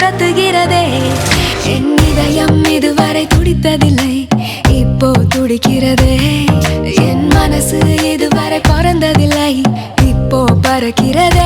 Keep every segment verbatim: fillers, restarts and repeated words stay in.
துரத்துகிறதே. என் இதயம் இதுவரை துடித்ததில்லை, இப்போ துடிக்கிறதே. என் மனசு இதுவரை பறந்ததில்லை, இப்போ பறக்கிறதே.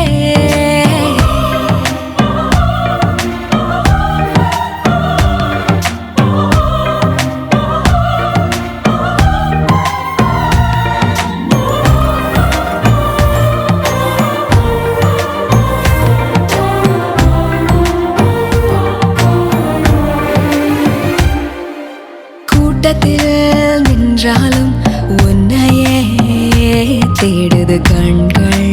கூட்டத்தில் நின்றாலும் உன்னையே தேடுது கண்கள்.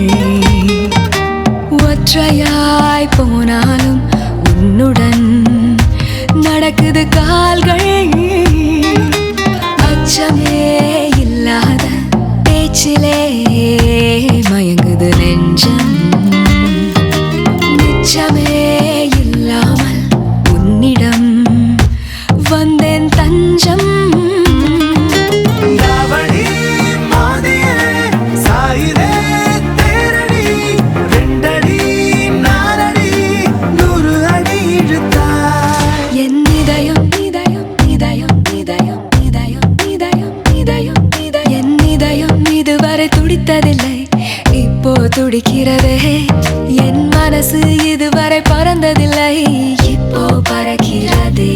ஒற்றையாய் போனாலும் உன்னுடன் நடக்குது கால்கள். அச்சமே இல்லாத பேச்சிலே மயங்குது நெஞ்சம். நிச்சமே இல்லாமல் உன்னிடம் வந்தேன் தஞ்சம். துடித்ததில்லை, இப்போ துடிக்கிறதே. என் மனசு இதுவரை பறந்ததில்லை, இப்போ பறக்கிறதே.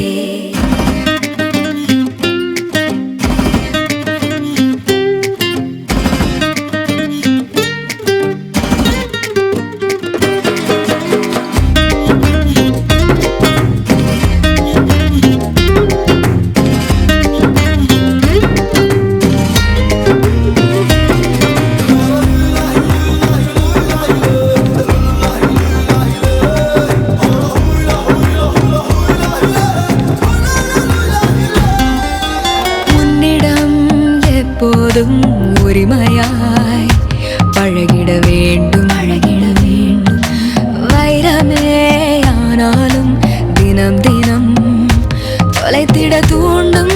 எப்போதும் உரிமையாய் பழகிட வேண்டும், பழகிட வேண்டும். வைரமே ஆனாலும் தினம் தினம் தொலைத்திட தூண்டும்.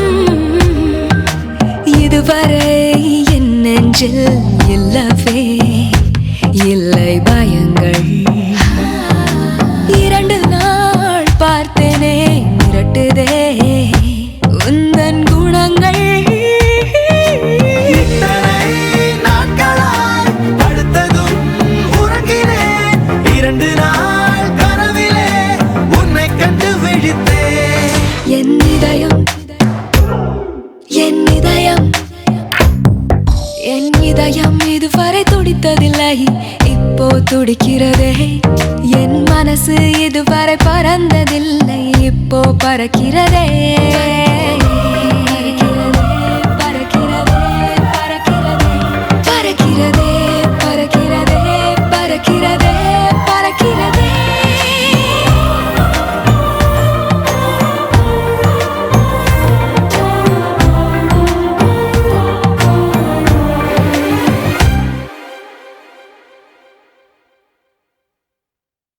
இதுவரை என் நெஞ்சில் இல்லவே இல்லை பயங்கள். இரண்டு நாள் பார்த்தேனே மிரட்டுதே உந்தன் குணங்கள். என் இதயம் என் இதயம் என் இதயம் இதுவரை துடித்ததில்லை, இப்போ துடிக்கிறதே. என் மனசு இதுவரை பறந்ததில்லை, இப்போ பறக்கிறதே.